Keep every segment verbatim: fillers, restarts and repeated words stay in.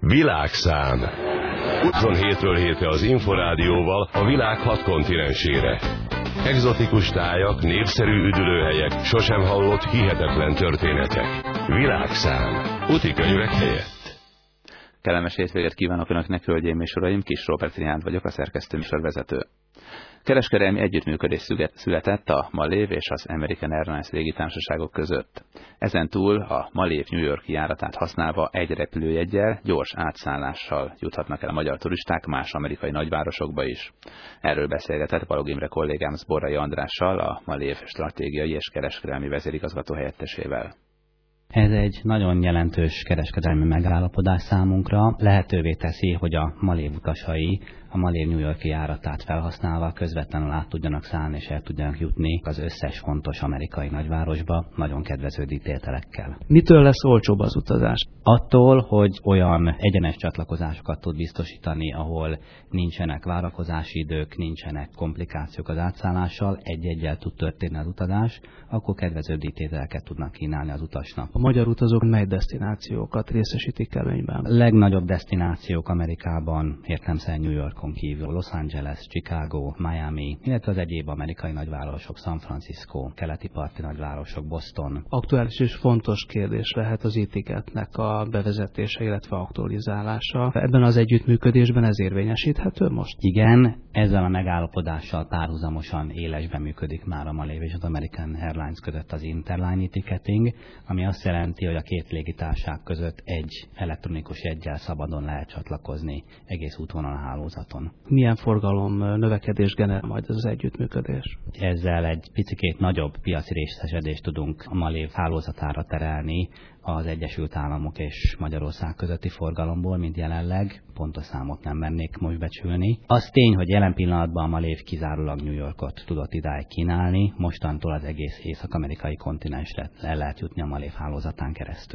Világszám. huszonhétről hétre az Inforádióval a világ hat kontinensére. Egzotikus tájak, népszerű üdülőhelyek, sosem hallott hihetetlen történetek. Világszám. Utikönyvek helyett. Kellemes hétvégét kívánok Önöknek, hölgyeim és uraim, Kis Róbert Riánt vagyok, a szerkesztő műsorvezető. Kereskedelmi együttműködés született a Malév és az American Airlines légitársaságok között. Ezen túl a Malév New York-i járatát használva egy repülőjeggyel, gyors átszállással juthatnak el a magyar turisták más amerikai nagyvárosokba is. Erről beszélgetett Balogh Imre kollégám Zborai Andrással, a Malév stratégiai és kereskedelmi vezérigazgató helyettesével. Ez egy nagyon jelentős kereskedelmi megállapodás számunkra. Lehetővé teszi, hogy a Malév utasai a Malév New York-i járatát felhasználva közvetlenül át tudjanak szállni és el tudjanak jutni az összes fontos amerikai nagyvárosba nagyon kedvező díjtételekkel. Mitől lesz olcsóbb az utazás? Attól, hogy olyan egyenes csatlakozásokat tud biztosítani, ahol nincsenek várakozási idők, nincsenek komplikációk az átszállással, egy-egyel tud történni az utazás, akkor kedvező díjtételeket tudnak kínálni az utasnak. A magyar utazók mely desztinációkat részesítik előnyben? A legnagyobb desztinációk Amerikában értelemszerűen New Yorkon kívül Los Angeles, Chicago, Miami, illetve az egyéb amerikai nagyvárosok, San Francisco, keleti parti nagyvárosok, Boston. Aktuális és fontos kérdés lehet az e-ticketnek a bevezetése, illetve aktualizálása. Ebben az együttműködésben ez érvényesíthető most? Igen, ezzel a megállapodással párhuzamosan élesben működik már a Malév és az American Airlines között az Interline e-ticketing, ami azt jelenti, hogy a két légitársaság között egy elektronikus jeggyel szabadon lehet csatlakozni egész útvonal a hálózaton. Milyen forgalom növekedés generál majd ez az együttműködés? Ezzel egy picikét nagyobb piaci részesedést tudunk a Malév hálózatára terelni az Egyesült Államok és Magyarország közötti forgalomból, mint jelenleg. Pontos számot nem mernék most becsülni. Az tény, hogy jelen pillanatban a Malév kizárólag New Yorkot tudott idáig kínálni, mostantól az egész észak-amerikai kontinensre el lehet jutni a Malév hálózatán keresztül.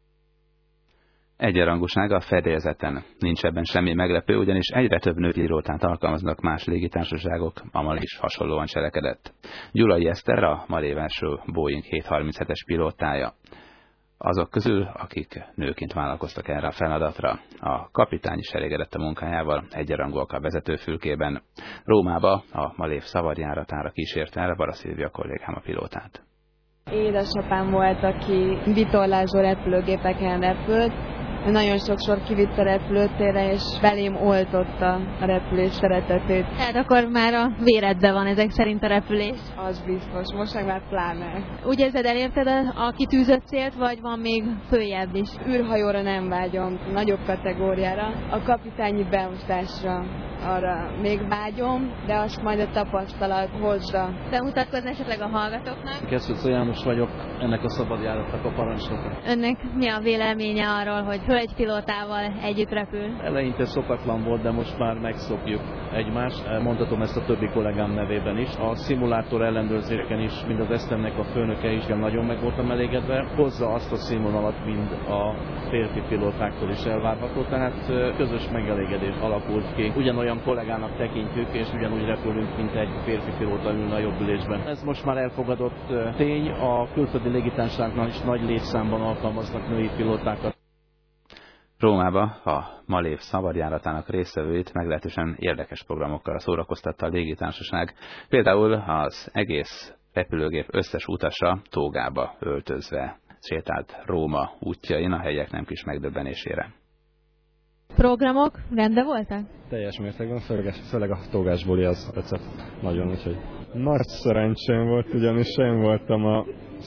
Egyenrangúság a fedélzeten. Nincs ebben semmi meglepő, ugyanis egyre több női pilótát alkalmaznak más légitársaságok, a Malév is hasonlóan cselekedett. Gyulai Eszter a Malév első Boeing hétszázharminchetes pilótája. Azok közül, akik nőként vállalkoztak erre a feladatra. A kapitány is elégedett a munkájával, egyenrangúak a vezetőfülkében. Rómába a Malév szavarjáratára kísérte el Bara Szilvia kollégám a pilótát. Édesapám volt, aki vitorlázó repülőgépeken repült. Nagyon sokszor kivitt a repülőtérre, és belém oltotta a repülés szeretetét. Hát akkor már a véredben van ezek szerint a repülés. Az biztos, most meg már pláne. Úgy érzed, elérted a kitűzött célt, vagy van még följebb is? Űrhajóra nem vágyom, nagyobb kategóriára. A kapitányi beosztásra arra még vágyom, de azt majd a tapasztalat hozza. Bemutatkozni esetleg a hallgatóknak? Keszthely János vagyok, ennek a szabadjáratnak a parancsnoka. Önnek mi a véleménye arról, hogy hölgypilótával együtt repül? Eleinte szokatlan volt, de most már megszokjuk egymást. Mondhatom ezt a többi kollégám nevében is. A szimulátor ellenőrzéseken is, mind az esztemnek a főnöke is, nagyon meg voltam elégedve. Hozza azt a színvonalat, mind a férfi pilótáktól is elvárható, tehát közös megelégedés alakult ki. Ugyanolyan kollégának tekintjük, és ugyanúgy repülünk, mint egy férfi pilóta ülne a jobb ülésben. Ez most már elfogadott tény, a külföldi légitársaságnál is nagy létszámban alkalmaznak női pilótákat. Rómába a Malév szavarjáratának résztvevőit meglehetősen érdekes programokkal szórakoztatta a légitársaság. Például az egész repülőgép összes utasa tógába öltözve sétált Róma útjain a helyiek nem kis megdöbbenésére. Programok rendben voltak? Teljes mértékben, főleg a tógásbuli az tetszett nagyon, úgyhogy nagy szerencsém volt, ugyanis én voltam a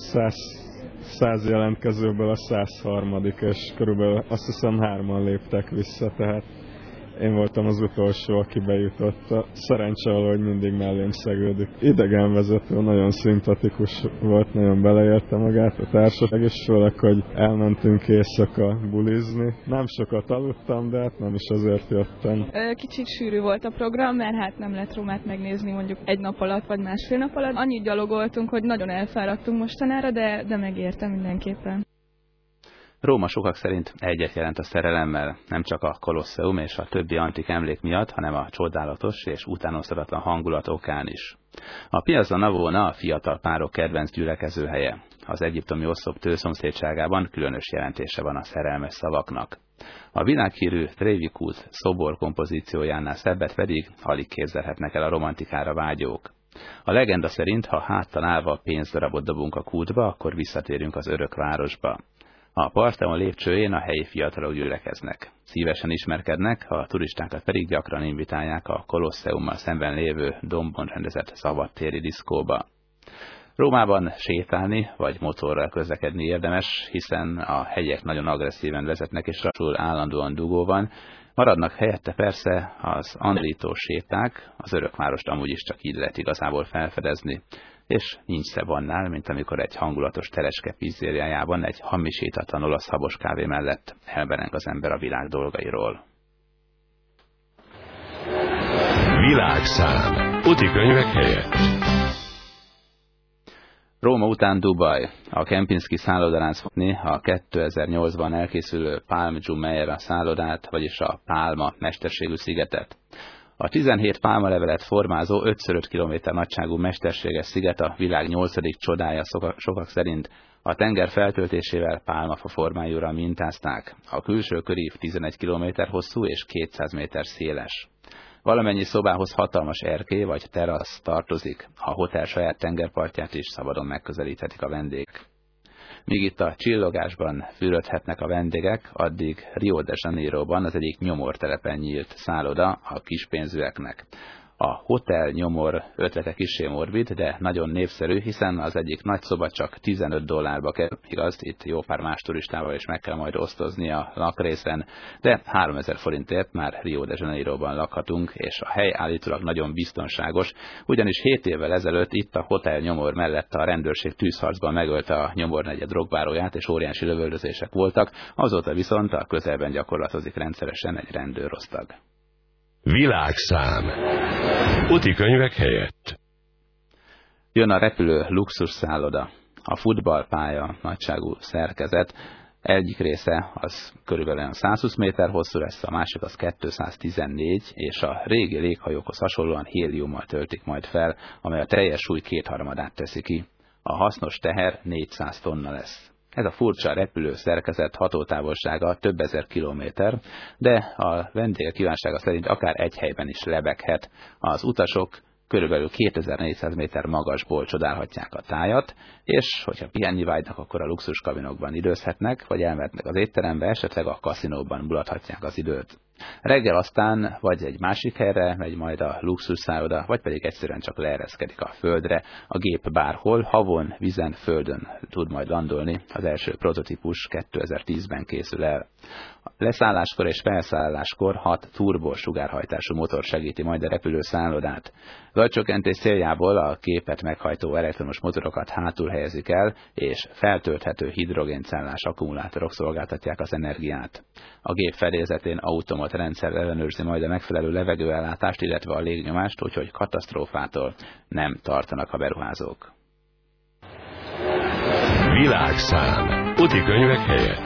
száz jelentkezőből a száz harmadik, és körülbelül azt hiszem hárman léptek vissza, tehát én voltam az utolsó, aki bejutott. A szerencse valahogy mindig mellém szegődik. Idegenvezető, nagyon szimpatikus volt, nagyon beleérte magát a társaság, és főleg, hogy elmentünk éjszaka bulizni. Nem sokat aludtam, de hát nem is azért jöttem. Kicsit sűrű volt a program, mert hát nem lett Rómát megnézni mondjuk egy nap alatt, vagy másfél nap alatt. Annyit gyalogoltunk, hogy nagyon elfáradtunk mostanára, de, de megérte mindenképpen. Róma sokak szerint egyet jelent a szerelemmel, nem csak a Kolosseum és a többi antik emlék miatt, hanem a csodálatos és utánozhatatlan hangulat okán is. A Piazza Navona a fiatal párok kedvenc gyülekezőhelye. Az egyiptomi oszlop tőszomszédságában különös jelentése van a szerelmes szavaknak. A világhírű Trevi kút szobor kompozíciójánál szebbet pedig alig képzelhetnek el a romantikára vágyók. A legenda szerint, ha háttal állva pénzdarabot dobunk a kútba, akkor visszatérünk az örök városba. A Parthenon lépcsőjén a helyi fiatalok gyülekeznek. Szívesen ismerkednek, a turistákat pedig gyakran invitálják a Kolosseummal szemben lévő dombon rendezett szabadtéri diszkóba. Rómában sétálni vagy motorral közlekedni érdemes, hiszen a hegyek nagyon agresszíven vezetnek és rassul állandóan dugó van. Maradnak helyette persze az andrítós séták, az örökvárost amúgy is csak így lehet igazából felfedezni. És nincs szebb annál, mint amikor egy hangulatos teleske pizzériájában egy hamisítatlan olasz habos kávé mellett elbereng az ember a világ dolgairól. Világszám. Utikönyvek helyett. Róma után Dubaj. A Kempinski szállodalánc fogni a kétezer-nyolcban elkészülő Palm Jumeirah szállodát, vagyis a Pálma mesterségű szigetet. A tizenhét pálmalevelet formázó ötször öt kilométer nagyságú mesterséges sziget a világ nyolcadik csodája sokak szerint. A tenger feltöltésével pálmafa formájúra mintázták. A külső körív tizenegy kilométer hosszú és kétszáz méter széles. Valamennyi szobához hatalmas erkély vagy terasz tartozik. A hotel saját tengerpartját is szabadon megközelíthetik a vendégek. Míg itt a csillogásban fürödhetnek a vendégek, addig Rio de Janeiroban az egyik nyomortelepen nyílt szálloda a kispénzűeknek. A hotel nyomor ötlete kissé morbid, de nagyon népszerű, hiszen az egyik nagy szoba csak tizenöt dollárba kerül, igaz, itt jó pár más turistával is meg kell majd osztozni a lakrészen, de háromezer forintért már Rio de Janeiroban lakhatunk, és a hely állítólag nagyon biztonságos, ugyanis hét évvel ezelőtt itt a hotel nyomor mellett a rendőrség tűzharcban megölte a nyomornegyed drogbáróját, és óriási lövöldözések voltak, azóta viszont a közelben gyakorlatozik rendszeresen egy rendőrosztag. Világszám. Utikönyvek helyett. Jön a repülő luxus szálloda. A futballpálya nagyságú szerkezet. Egyik része az körülbelül százhúsz méter hosszú lesz, a másik az kétszáztizennégy, és a régi léghajókhoz hasonlóan héliummal töltik majd fel, amely a teljes súly kétharmadát teszi ki. A hasznos teher négyszáz tonna lesz. Ez a furcsa repülő szerkezet hatótávolsága több ezer kilométer, de a vendégek kívánsága szerint akár egy helyben is lebeghet. Az utasok körülbelül kétezer-négyszáz méter magasból csodálhatják a tájat, és hogyha pihenni vágynak, akkor a luxus kabinokban időzhetnek, vagy elmehetnek az étterembe, esetleg a kaszinóban mulathatják az időt. Reggel aztán vagy egy másik helyre megy majd a luxus szálloda, vagy pedig egyszerűen csak leereszkedik a földre. A gép bárhol, havon, vizen, földön tud majd landolni. Az első prototípus kétezer-tízben készül el. Leszálláskor és felszálláskor hat turbos sugárhajtású motor segíti majd a repülő szállodát. Zajcsökkentés céljából a gépet meghajtó elektromos motorokat hátul helyezik el, és feltölthető hidrogéncellás akkumulátorok szolgáltatják az energiát. A gép fedélzetén automata rendszer ellenőrzi majd a megfelelő levegőellátást, illetve a légnyomást, úgyhogy katasztrófától nem tartanak a beruházók. Világszám. Utikönyvek helyett.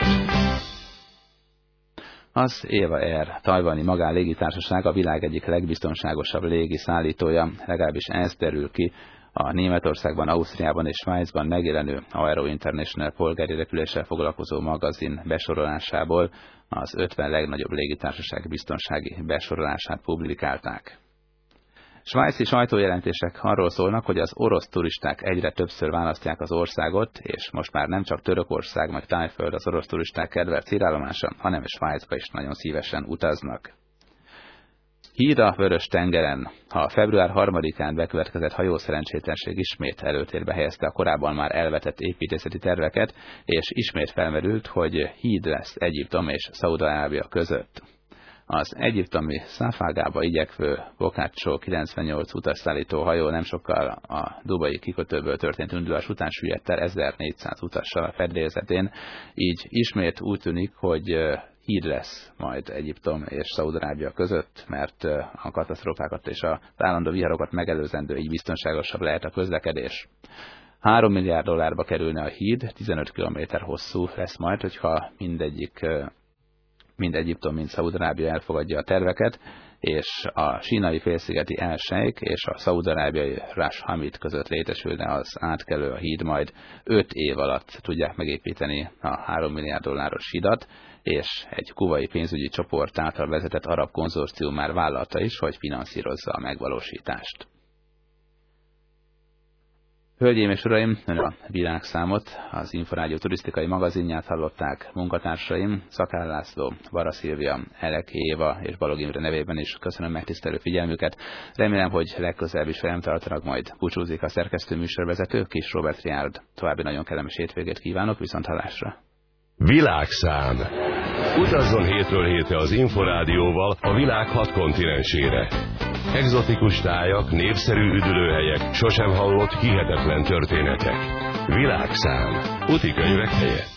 Az Eva Air, tajvani magánlégitársaság a világ egyik legbiztonságosabb légiszállítója, legalábbis ez derül ki a Németországban, Ausztriában és Svájcban megjelenő Aero International polgári repüléssel foglalkozó magazin besorolásából. Az ötven legnagyobb légitársaság biztonsági besorolását publikálták. Svájci sajtójelentések arról szólnak, hogy az orosz turisták egyre többször választják az országot, és most már nem csak Törökország vagy Tájföld az orosz turisták kedvelt célállomása, hanem Svájcba is nagyon szívesen utaznak. Hír a Vörös-tengeren. A február harmadikán bekövetkezett hajószerencsétlenség ismét előtérbe helyezte a korábban már elvetett építészeti terveket, és ismét felmerült, hogy híd lesz Egyiptom és Szaúd-Arábia között. Az egyiptomi Szafagába igyekvő Boccaccio kilencvennyolc utasszállító hajó nem sokkal a dubai kikötőből történt indulás után süllyedt el ezernégyszáz utassal a fedélzetén, így ismét úgy tűnik, hogy híd lesz majd Egyiptom és Szaúd-Arábia között, mert a katasztrófákat és az állandó viharokat megelőzendő, így biztonságosabb lehet a közlekedés. három milliárd dollárba kerülne a híd, tizenöt kilométer hosszú lesz majd, hogyha mindegyik, mind Egyiptom, mind Szaúd-Arábia elfogadja a terveket, és a sínai félszigeti El Sheikh és a szaúd-arábiai Ras Hamid között létesülne az átkelő, a híd, majd öt év alatt tudják megépíteni a három milliárd dolláros hidat, és egy kuvai pénzügyi csoport által vezetett arab konzorcium már vállalta is, hogy finanszírozza a megvalósítást. Hölgyeim és uraim, ön a világszámot, az Inforádió turisztikai magazinját hallották. Munkatársaim, Szakál László, Vara Szilvia, Eleki Éva és Balog Imre nevében is köszönöm megtisztelő figyelmüket. Remélem, hogy legközelebb is velem tartanak, majd búcsúzik a szerkesztő műsorvezető, Kis Róbert Riárd. További nagyon kellemes hétvégét kívánok, viszonthallásra. Világszám. Utazzon hétről hétre az Inforádióval a világ hat kontinensére. Egzotikus tájak, népszerű üdülőhelyek, sosem hallott hihetetlen történetek. Világszám. Útikönyvek helyett.